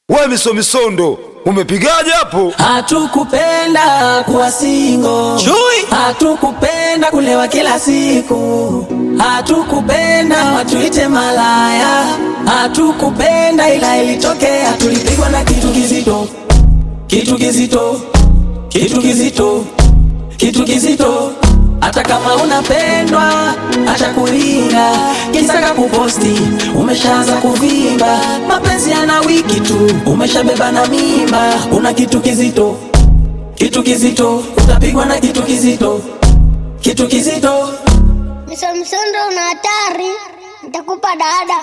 Wewe misondo umepigaje hapo? Hatukupenda kuwa single, hatukupenda kulewa kila siku, hatukupenda watuite malaya, hatukupenda ila ilitokea tulipigwa na kitu kizito, kitu kizito, kitu kizito, kitu kizito. Hata kama unapendwa acha kulinga, kisaka kuposti umeshaanza kuvimba, mapenzi yana wiki tu umeshabeba na mimba. Una kitu kizito, kitu kizito, utapigwa na kitu kizito, kitu kizito. Misondo una hatari, nitakupa dada.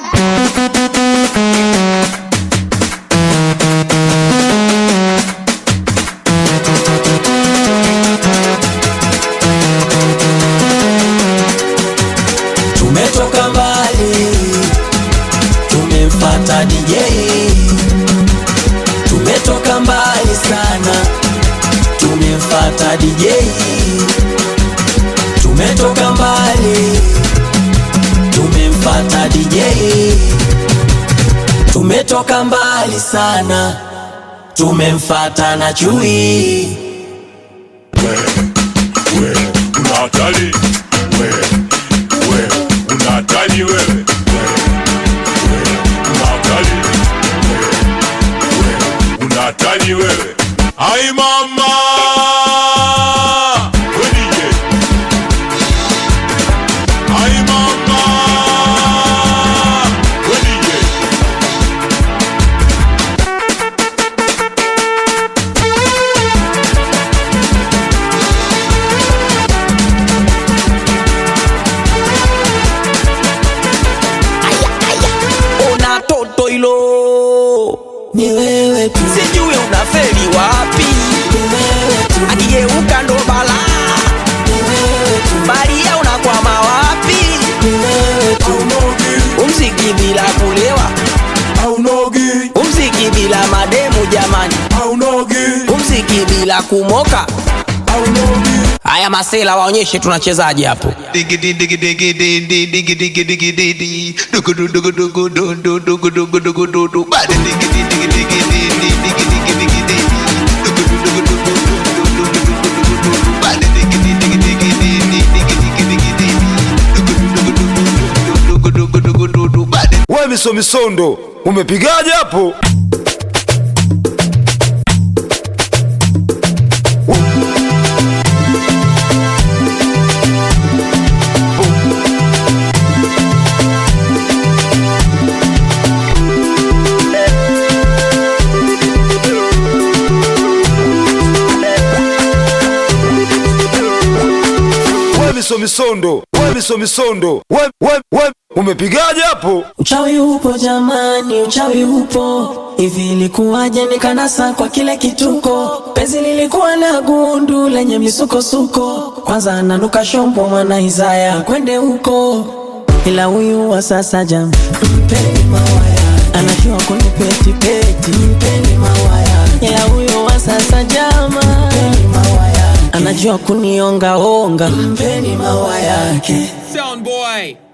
Tumetoka mbali, tumemfuata DJ. Tumetoka mbali sana, tumemfuata DJ. Tumetoka mbali, tumemfuata DJ. Tumetoka mbali sana, tumemfuata na chui. We, una hatari. We, una hatari wewe. Una hatari. Una hatari wewe. Ai mama. We DJ. Ai mama. We DJ. Ona toto ilo ni wewe tu, sijui unafeli wapi. Ni wewe tu, akigeuka ndo bala. Ni wewe tu, Maria unakwama wapi. Ni wewe tu, umziki bila kulewa Aunogi. umziki bila mademu jamani, Aunogi. umziki bila kumoka. Aunogi. Haya masela waonyeshe tunachezaje hapo. Diggy diggy diggy diggy diggy diggy diggy diggy dugu dugu dugu dugu dugu dugu dugu dugu bad diggy diggy diggy diggy diggy diggy diggy dugu dugu dugu dugu bad diggy diggy diggy diggy diggy diggy dugu dugu dugu dugu bad. Wewe misondo umepigaje hapo? Wewe misondo wewe umepigaje hapo? Uchawi upo jamani, uchawi upo. Hivi ilikuwaje nikanasa kwa kile kituko? Penzi lilikuwa na gundu lenye misukosuko. Kwanza ananuka shombo mwana Isaya kwende huko. Ila huyu wa sasa jam, mpeni mawaya, anajua kunipeti peti, mpeni mawaya. Ila huyu wa sasa jama, mpeni mawaya, anajua kunionga onga, mpeni mawaya yake. Sound boy.